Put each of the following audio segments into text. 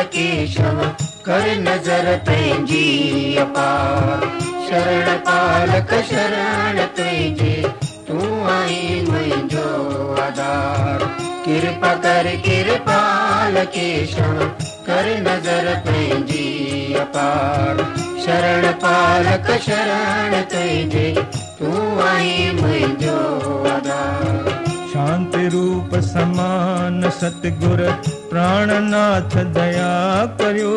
केशव कर नजर पंहिंजी अपार। शरण पालक शरण तुंहिंजे तूं आई मुंहिंजो आधार। कृपा कर कृपाल केशव कर नजर पंहिंजी अपार। शरण पालक शरण तुंहिंजे तूं आई मुंहिंजो आधार। शांति रूप समान सतगुर प्राणनाथ दया करियो।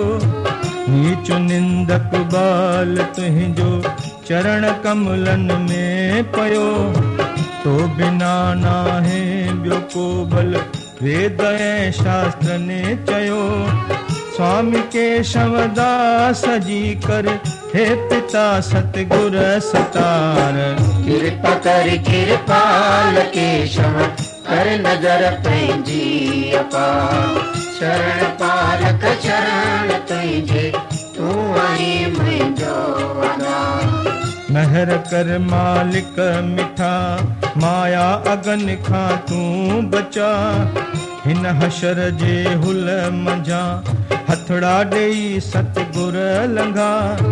नीच निंदक बाल तुंहिंजो चरण कमलन में पयो। तो बिना नाहे ॿियो को बल वेद ऐं शास्त्र ने चयो। स्वामी केशव दास जी कर हे पिता सतगुर सतार। कृपा कर कृपाल केशव कर नजर पंहिंजी अपार। शरण पालक शरण तुंहिंजे तूं आई मुंहिंजो आधार। महर कर मालिक मिठा माया अगन खां तूं बचा। हिन हशर जे हुल मंझां हथड़ा ॾेई सतगुर लंघा।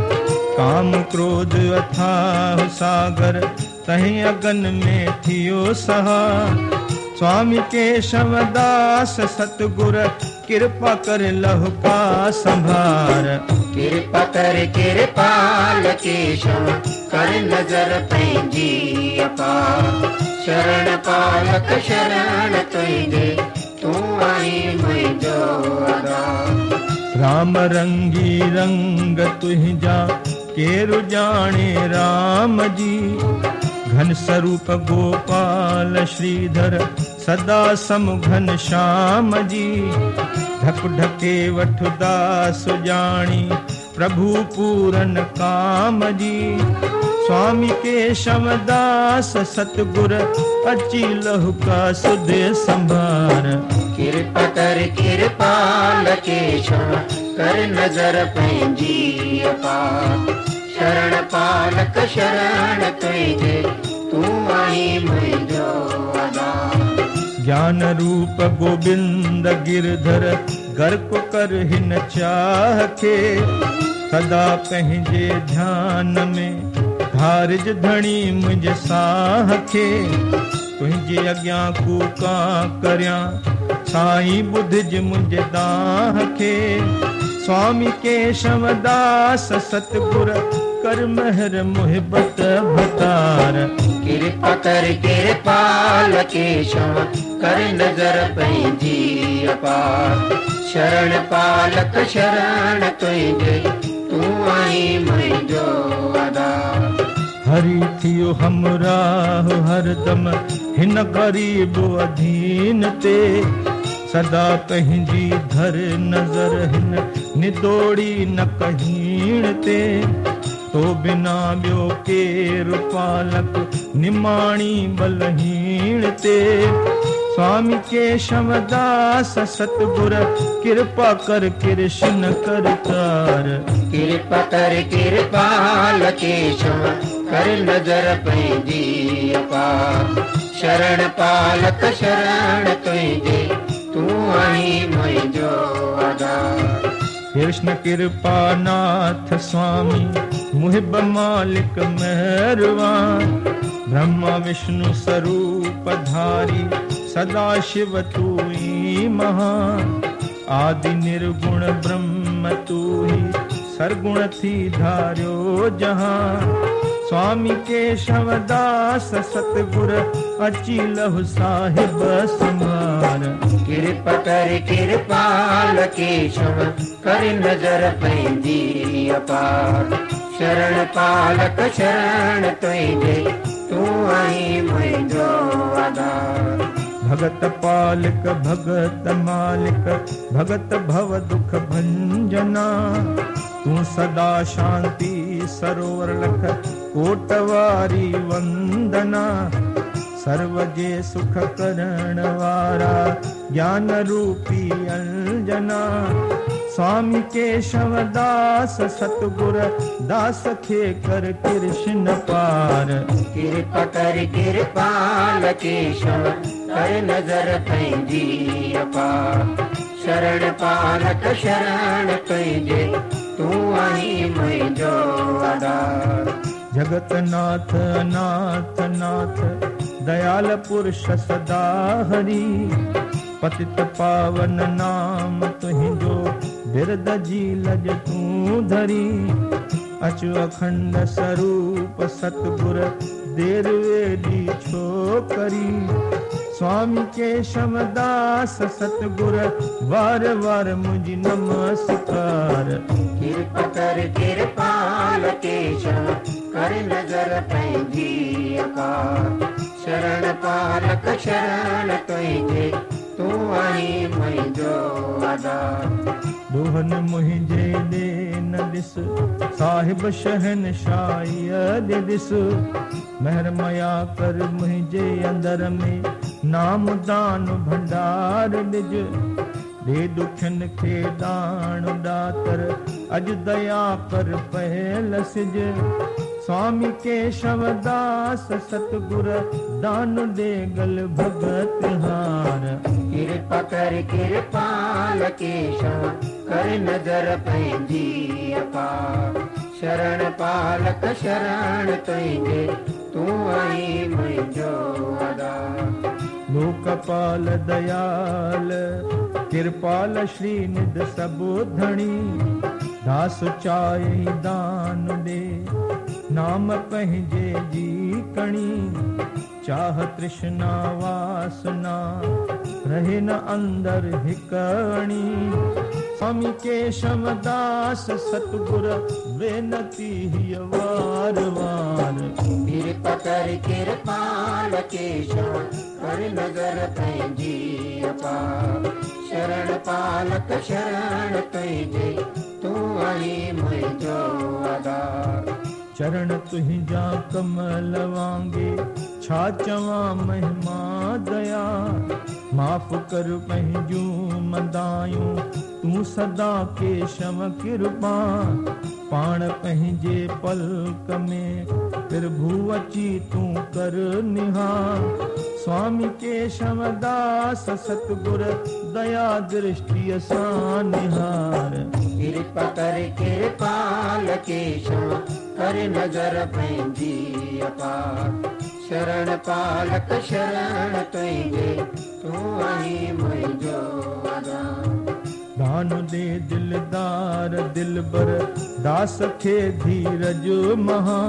काम क्रोध अथाह सागर तहीं अगन में थियो सहा। स्वामी केशव दास सतगुर कृपा कर लहुका संभार। कृपा कर कृपाल केशव कर नजर पंहिंजी अपार। शरण पालक शरण तुंहिंजे तूं आई मुंहिंजो आधार। राम रंगी रंग तुंहिंजा केरु ॼाणे राम जी। घन स्वरूप गोपाल श्रीधर सदा समुघन श्याम जी। ढक ढके वठ दास जानी प्रभु पूरन काम जी। स्वामी केशव दास सतगुर अची लहुका सुध संभार। कृपा कर कृपाल केशव कर नजर पंहिंजी अपार। शरण पालक शरण तुंहिंजे तूं आई मुंहिंजो आधार। ज्ञान रूप गोविंद गिरधर गर्क कर हिन चाह खे। सदा पंहिंजे ध्यान में धारिज धणी मुंहिंजे साह खे। तुंहिंजे अॻियां कूका करियां साईं ॿुधिज मुंहिंजे दाह खे। स्वामी केशव दास सतगुर कर महर मुहिबत भतार। कृपा कर कृपाल केशव कर नजर पंहिंजी अपार। शरण पालक शरण तुंहिंजे तूं आई मुंहिंजो आधार। हरि थियो हमराह हरदम हिन गरीब अधीन ते। सदा पंहिंजी धर नजर हिन निदोड़ी न कहीण ते। तो बिना ॿियो केरु पालक निमाणी बलहीण ते। स्वामी केशव दास सतगुर कृपा कर कृष्ण कर तार। कृपा कर कृपाल केशव कर नजर पंहिंजी अपार। शरण पालक शरण तुंहिंजे तूं आई मुंहिंजो आधार। कृष्ण कृपा नाथ स्वामी मुहिब मालिक मेहरबान। ब्रह्मा विष्णु स्वरूप धारी सदा शिव तू ही महान। आदि निर्गुण ब्रह्म तू ही सरगुण थी धार्यो जहां। स्वामी केशव दास सतगुर अची लहु साहिब समार। कृपा कर कृपाल केशव कर नजर पंहिंजी अपार। शरण पालक शरण तुंहिंजे तूं आई मुंहिंजो आधार। भगत पालिक भगत मालिक भगत भव दुख भंजना। तू सदा शांति सरोवर लख कोटवारी वंदना। सर्व जे सुख करण वारा ज्ञान रूपी अंजना। स्वामी केशव दास सतगुर दास खे कर कृष्ण पार। कृपा कर कृपाल केशव कर नजर पंहिंजी अपार। शरण पालक शरण तुझे तू आई मुझो आधार। जगत नाथ अनाथ नाथ दयाल पुरुष सदा हरि, पतित पावन नाम तुहिंजो बिरद जी लज तू धरी। अचु अखंड स्वरूप सतगुर देर वेदी छो करी। स्वामी केशव दास सतगुर वार वार मुझ नमस्कार। कृपा कर कृपाल केशव कर नजर पैंजी अपार। शरण पालक शरण तुझे तू आई मुझो आधार। दोहन मुझे दे न दिस साहिब शहनशाह दे दिस। मेहर मया कर मुझे अंदर में नाम दान भंडार निज। दे दुखन खे दान दातर अज दया कर पहल सिज। स्वामी केशव दास सतगुर दान दे गल भगत हार। कृपा कर कृपाल केशव कर नजर पैंजी अपार। शरण पालक शरण तुझे तू आई मुझो आधार। लोकपाल दयाल कृपाल श्री निध सबो धणी। दास चाहि दान दे नाम पंहिंजे जी कणी। चाह तृष्णा वासना रहे न अंदर हिकणी। स्वामी केशव दास सतगुर बेनती वार वार। कृपा कर कृपाल केशव कर नजर पैंजी अपार। शरण पालक शरण तुझे तू आई मुझो आधार। चरण तुहिंजा कमल वांगे छा चवां महिमा दया। माफ़ कर पंहिंजूं मदायूं तूं सदा केशव कृपा। पाण पंहिंजे पलक में प्रभु अची तूं कर निहार। स्वामी केशव दास सतगुर दया दृष्टि सां निहार। कृपा कर कृपाल केशव कर नजर पैंजी अपार। शरण पालक शरण तुझे तू आई मुझो आधार। दान दे दिलदार दिलबर दास खे धीरज महा।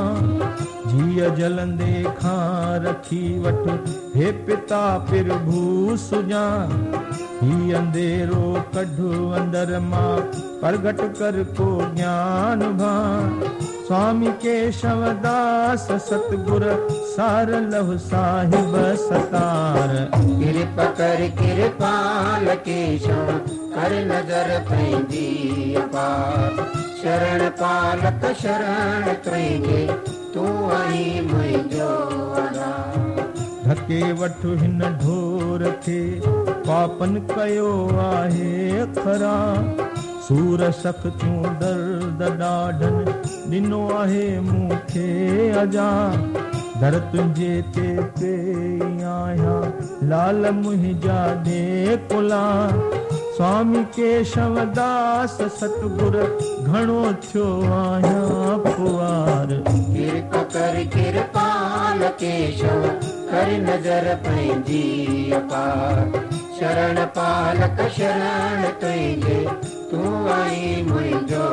जीअ जलंदे खां रखी वठ हे पिता प्रभु सुजा। ही अंधेरो कढु अंदर मां प्रगट कर को ज्ञान भान। स्वामी केशव दास सतगुर सार लहु साहिब सतार। कृपा कर कृपाल केशव कर नजर पैंजी अपार। शरण पालक शरण तुझे तू आई मुझो आधार। धके वठु हिन ढोर खे पापन कयो आहे खरा। सूर सख़्तियूं दर्द ॾाढन ॾिनो आहे मूंखे अजा। दर तुंहिंजे ते पेई आहियां लाल मुंहिंजा दे कुला। स्वामी केशव दास सतगुर घणो थियो आहियां खुआर। कृपा कर कृपाल केशव कर नजर पैंजी अपार। शरण पालक शरण तुझे तू आई मुझो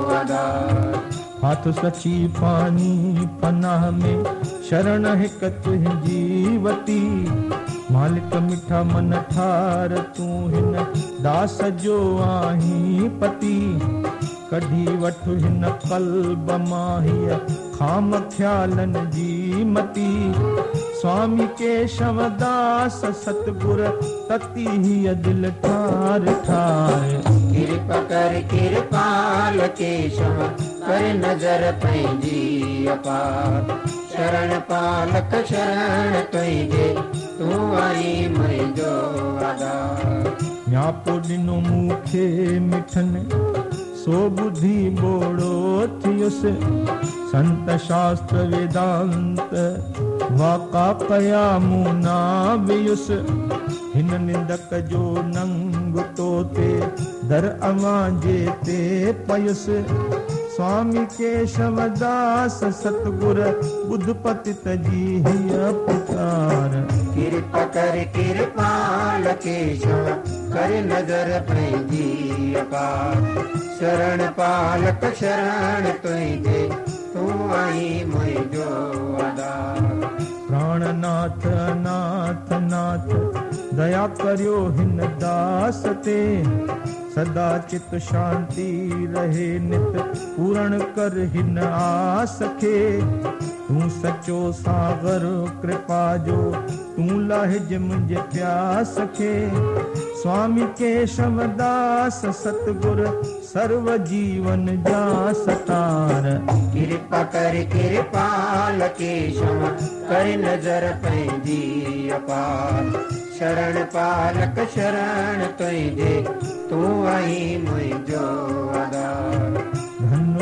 आधार। हाथ सची पानी पनाह में शरण हिक तुंहिंजी वती। मालिक मिठा मन ठार तूं हिन दास जो आहीं पति। कढी वठु हिन कल्ब मां हीअ खाम ख्यालन जी मती। स्वामी केशव दास सतगुर तती हीअ दिल ठार ठार। कृपा कर कृपाल केशव कर नजर पैंजी अपार। शरण पालक शरण तुझे तू आई मुझो आधार। न्यापो ॾिनो मूंखे मिठन सो बुद्धि बोड़ो थियुसि। संत शास्त्र वेदांत वाका कया मूं ना वियुसि। हिन निंदक जो नंग तो ते दर अवांजे ते पयुसि स्वामी केशव दास सतगुर बुध पतित जी हिय पुकार कृपा कर कृपाल केशव कर नजर पंहिंजी अपार शरण पालक शरण तुंहिंजे तूं आई मुंहिंजो आधार प्राणनाथ नाथ नाथ दया करियो हिन दास ते सदा चित शांति रहे नित पूर्ण कर हिन आस खे तूं सचो सागर कृपा जो तूं लाहिज मुंहिंजे प्यास खे स्वामी केशव दास सतगुर सर्व जीवन जा सतार कृपा कर कृपाल केशव कर नजर पंहिंजी अपार शरण पालक शरण तुंहिंजे तूं आई मुंहिंजो आधार धन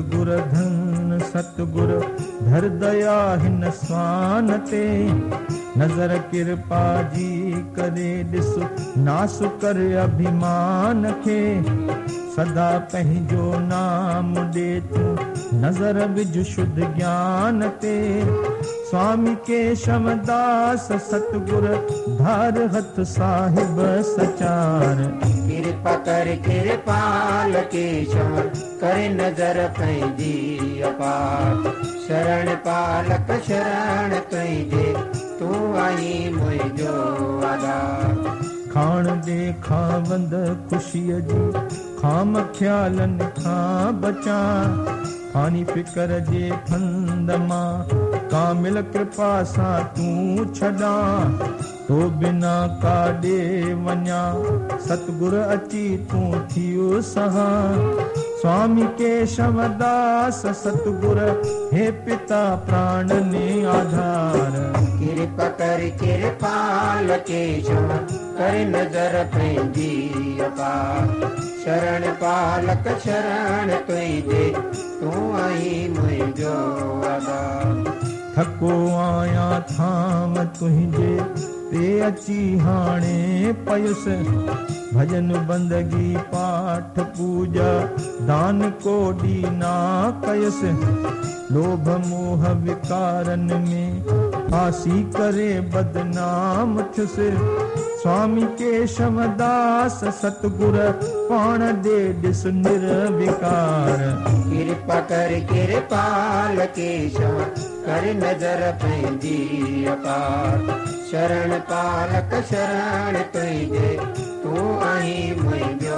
सतगुर धर दया हिन स्वान ते नजर कृपा जी करे ॾिस नासु कर अभिमान खे सदा पंहिंजो नाम ॾे तूं नजर विझ शुद्ध ज्ञान ते स्वामी केशव दास सतगुर धार हथ साहिब सचार कृपा कर कृपाल केशव कर नजर पंहिंजी अपार शरण पालक शरण तुंहिंजे तूं आई मुंहिंजो आधार खाण दे खावंद ख़ुशीअ जी खाम ख़्यालनि खां बचा हानी फिकर जे फंद मां कामिल कृपा सां तूं छॾा तो बिना काॾे वञा सतगुर अची तूं थियो सहा स्वामी केशव दास सतगुर हे पिता प्राण ने आधार कृपा कर कृपाल केशव कर नजर पंहिंजी अपार शरण पालक शरण तुंहिंजे तूं आई मुंहिंजो आधार थको आहियां थाम तुंहिंजे ते अची हाणे पयुसि भजन बंदगी पाठ पूजा दान को ॾीना कयुसि लोभ मोह विकारन में फासी करे बदनाम थियुसि स्वामी केशव दास सतगुर पाण दे ॾिस निर्विकार कृपा कर कृपाल केशव कर नजर पंहिंजी अपार शरण पालक शरण तुंहिंजे तूं आई मुंहिंजो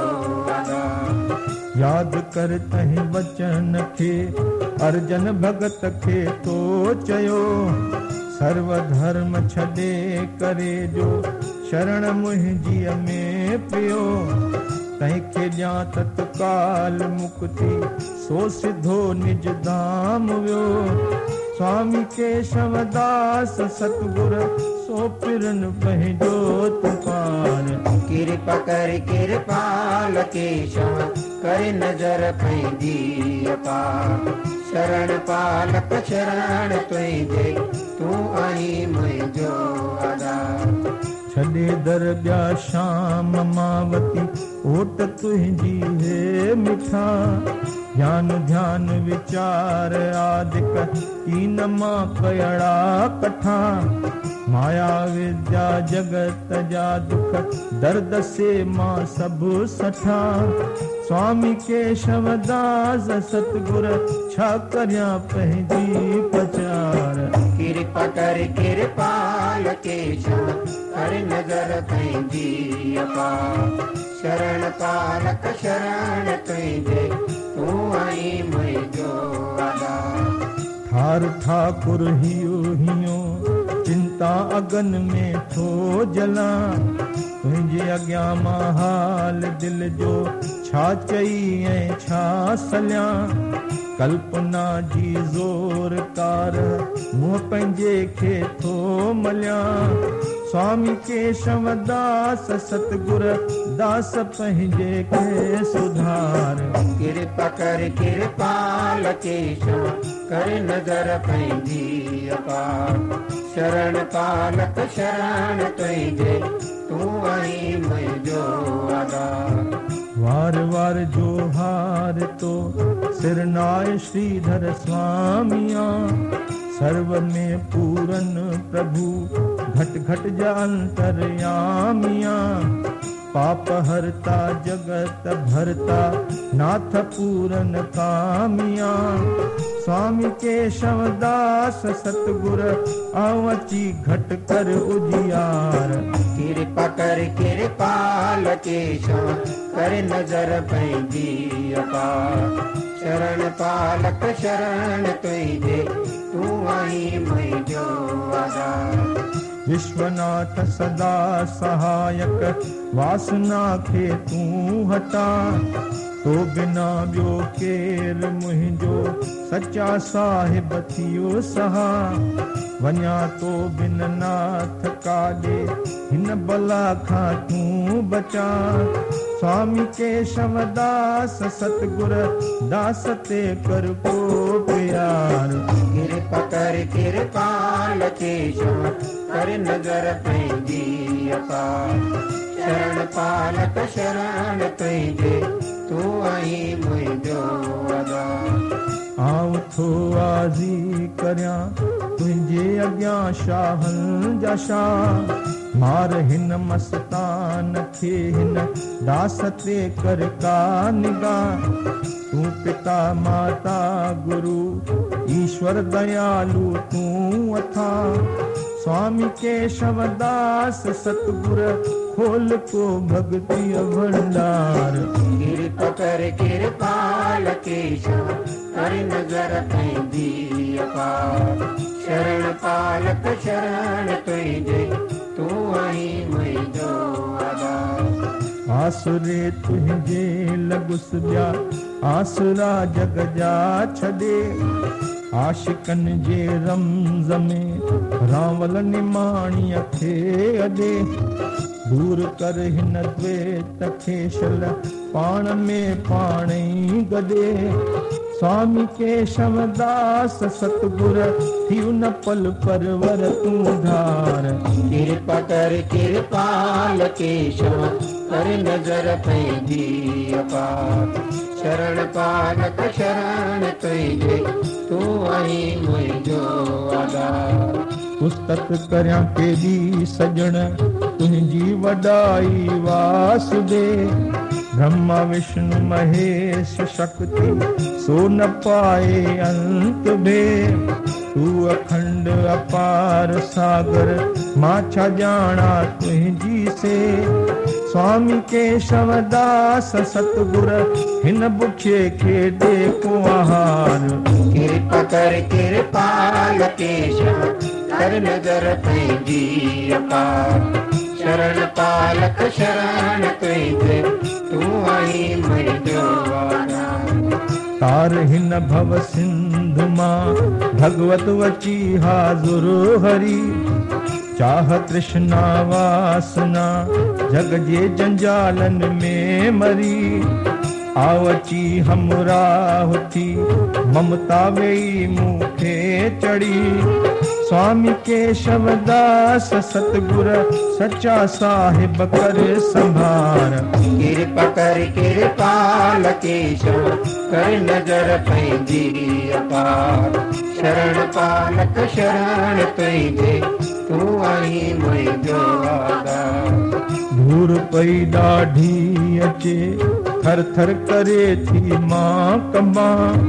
आधार याद कर तंहिं वचन खे अर्जन भगत खे तो चयो सर्व धर्म छॾे करे जो शरण मुंहिंजीअ में पियो तंहिंखे ॾियां तत्काल मुक्ति सो सिधो निज धाम वियो स्वामी केशव दास सतगुर सो पिरन पंहिंजो तुपार कृपा कर कृपाल केशव कर नजर पंहिंजी अपार शरण पालक शरण तुंहिंजे तूं आई मुंहिंजो आधार छॾे दर ॿिया शाम मावती ओट तुंहिंजी हे मिठा ज्ञान ध्यान विचार आदिक कीन मां कयड़ा कठा माया विद्या जगत जा दुख दर्द से मां सभु सठा स्वामी केशव दास सतगुर छा करियां पंहिंजी पचार कृपा कर कृपाल केशव कर नजर पंहिंजी अपार शरण पालक शरण तुंहिंजे तूं आई मुंहिंजो आधार ठार ठाकुर हियो चिंता अगन में थो जला तुंहिंजे अॻियां मां हाल दिल जो छा चई ऐं छा सलियां कल्पना जी ज़ोर कार मूं पंहिंजे खे थो मलियां स्वामी केशव दास सतगुर दास पंहिंजे खे सुधार कृपा कर कृपाल केशव कर नजर पंहिंजी अपार शरण पालक शरण तुंहिंजे तूं आहीं मुंहिंजो आधार। वार वार जो हार तो सिरनाय श्रीधर स्वामिया, सर्व में पूरन प्रभु घट घट जा अंतरयामिया। पाप हरता जगत भरता नाथ पूरन कामिया। स्वामी केशव दास सतगुर आवची घट कर उजियार। कृपा कर कृपाल केशव कर नजर पंहिंजी अपार। शरण पालक शरण तुंहिंजे तूं आहीं मुंहिंजो आधार। विश्वनाथ सदा सहायक वासना खे तूं हटा। तो बिना ॿियो केर मुंहिंजो सच्चा साहिब थियो सहा। वञा तो बिन नाथ काॾे हिन बला खां तूं बचा। स्वामी केशव दास सतगुर दास ते कर को प्यार। कृपा कर कृपाल केशव कर नजर पंहिंजी अपार। शरण पालक शरण तुंहिंजे तूं आहीं मुंहिंजो आधार। आऊं थो आज़ी करियां तुंहिंजे अॻियां शाहनि जा शाह। मार हिन मस्तान खे हिन दास ते कर का निगाह। तूं पिता माता गुरु ईश्वर दयालु तूं अथा। स्वामी केशव दास सतगुर खोल को भक्ति भंडार। कृपा कर कृपाल केशव कर नजर पंहिंजी अपार। शरण पालक शरण तुंहिंजे तूं आहीं मुंहिंजो आधार। आसरे तुंहिंजे लॻुस ॿिया आसरा जग जा छॾे। आशिकनि जे रमज़ में रावल निमाणीअ खे अॾे। दूर कर हिन द्वेत खे शल पाण में पाण ई गॾे। स्वामी केशव दास सतगुर थियूं न पल परवर तूं धार। कृपा कर कृपाल केशव कर नजर पंहिंजी अपार। शरण पालक शरण तुंहिंजे तूं आहीं मुंहिंजो आधार। पुस्तक करियां केॾी सजण तुंहिंजी वॾाई वासुदेव। ब्रह्मा विष्णु महेश शक्ति सो न पाए अंत भेद। तू अखंड अपार सागर मां छा ॼाणा तुंहिंजी से। स्वामी केशव दास सतगुर हिन बुखे खे ॾे को आहार। कृपा कर कृपाल केशव कर नजर पंहिंजी अपार। शरण पालक शरण तुंहिंजे तूं आहीं मुंहिंजो आधार। तार हिन भव सिंधु मां भगवत वची हाज़ुर हरी। चाह तृष्णा वासना जग जे जंजालन में मरी। आवची हमराह थी ममता वेई मूंखे चढ़ी। स्वामी केशव दास सतगुर सच्चा साहिब कर संभार। कृपा कर कृपाल केशव कर नजर पंहिंजी अपार। शरण पालक शरण तुंहिंजे तूं आहीं मुंहिंजो आधार। धूर पई ॾाढी अचे थर थर करे थी मां कंबा।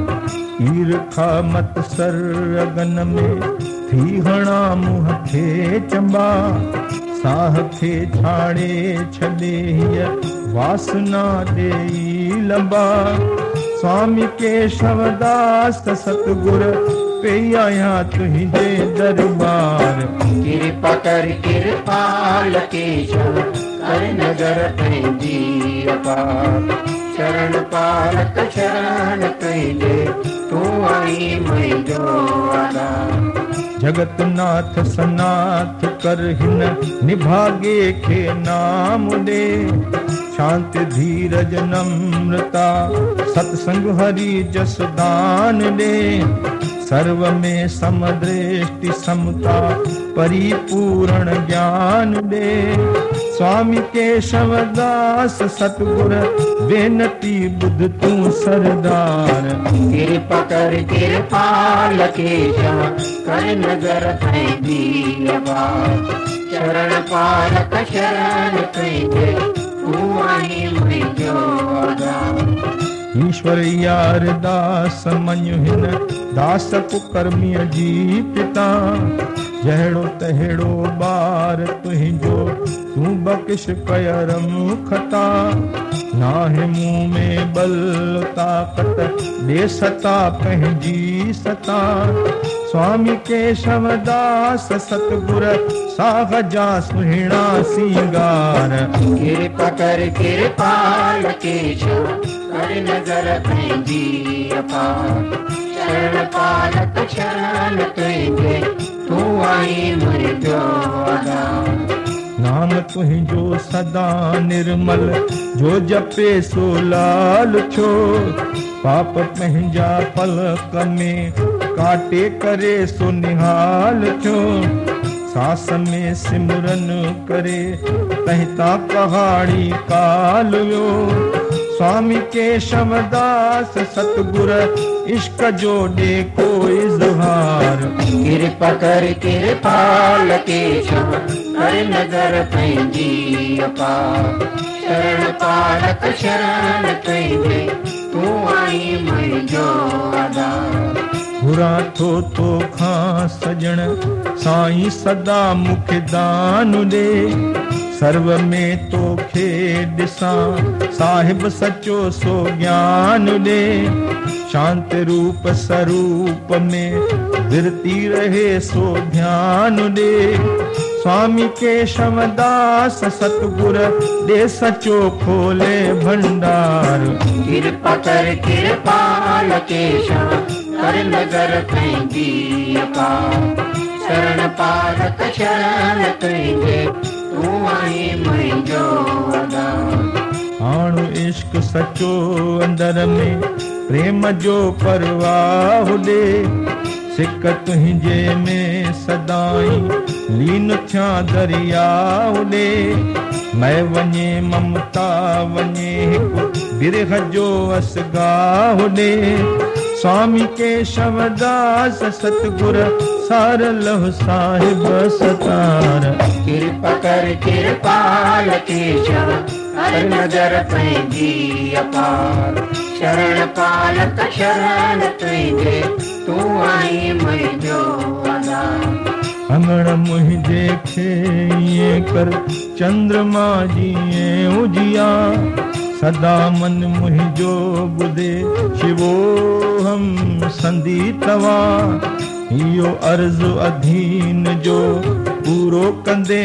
ईरखा मत सर अगन में थी हणा मुंह खे चंबा। साह खे छाड़े छॾे हीअ वासना ॾेई लंबा। स्वामी केशव दास सतगुर पेई आहियां तुंहिंजे दरबार। कृपा कर कृपाल केशव कर नजर पंहिंजी अपार। शरण पालक शरण तुंहिंजे तूं आहीं मुंहिंजो आधार। जगत नाथ सनाथ कर हिन निभागे खे नाम ॾे। शांति धीरज नम्रता सत्संग हरि जस दान ॾे। सर्व में समदृष्टि समता परिपूर्ण ज्ञान ॾे। स्वामी केशवदास सतगुर बेनती बुध तू सरदार। कृपा कर कृपाल केशव कर नजर पैंदी अपार। शरण पालक शरण तुझे तू आई मुझो आधार। ईश्वर यार दास मनु हिन दास कुकर्मीअ जी पिता। जहिड़ो तहिड़ो ॿार तुंहिंजो तूं बख़्श कयरम खता। नाहे मुंह में बल ताक़त ॾे सता पंहिंजी सता। स्वामी केशवदास सतगुर साह जा सुहिणा सिंगार। कृपा कर कृपाल केशव कर नजर पैंदी अपार। शरण पालक शरण तुझे तू आई मुझो आधार। नाम तुहिंजो सदा निर्मल जो जपे सो लाल छो। पाप पंहिंजा पलक में काटे करे सो निहाल छो। सास में सिमरन करे तहिता पहाड़ी काल वियो। स्वामी केशवदास सतगुर इश्क जो दे को इज़हार। कृपा कर कृपाल केशव कर नजर पैंदी अपार। शरण पालक शरण तुझे तू आई मुझो आधार। बुरा थो तो खां सजण साईं सदा मुख दान दे। सर्व में तोखे ॾिसां साहिब सचो सो ज्ञान दे। शांत रूप स्वरूप में विरती रहे सो ध्यान दे। स्वामी केशवदास सतगुर दे सचो खोले भंडार। कृपा कर कृपाल केशव कर नजर पैंदी अपार। शरण पालक शरण तुझे तू आई मुझो आधार। हाणु इश्क सचो अंदर में प्रेम जो परवाह दे। सिक तुंहिंजे में सदाई लीन थिया दरियाह दे। मैं वञे ममता वञे हिकु बिरह जो असगाह दे। स्वामी केशवदास सतगुर सार लह साहिब सतार। कृपा कर कृपाल केशव कर नजर पैंदी अपार। शरण पालक शरण तुझे तू आई मुझो आधार। अंगण मुंहिंजे खे ईअं कर चंद्रमा जीअं उजिया। सदा मन मुंहिंजो ॿुधे शिवो हम संदी तवा। इहो अर्ज़ अधीन जो पूरो कंदे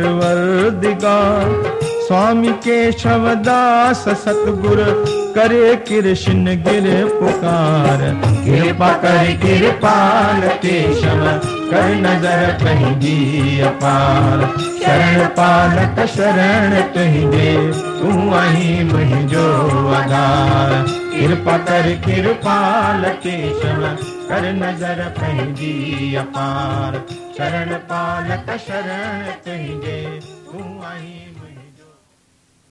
परवरदिगार। स्वामी केशवदास सतगुर करे कृष्ण गिर पुकार। कृपा कर कृपाल केशव कर नजर पैंदी अपार। शरण पालक शरण तुझे तू आई मुझो आधार। कृपा कर कृपाल केशव कर नजर पैंदी अपार। शरण पालक शरण तुझे तू आई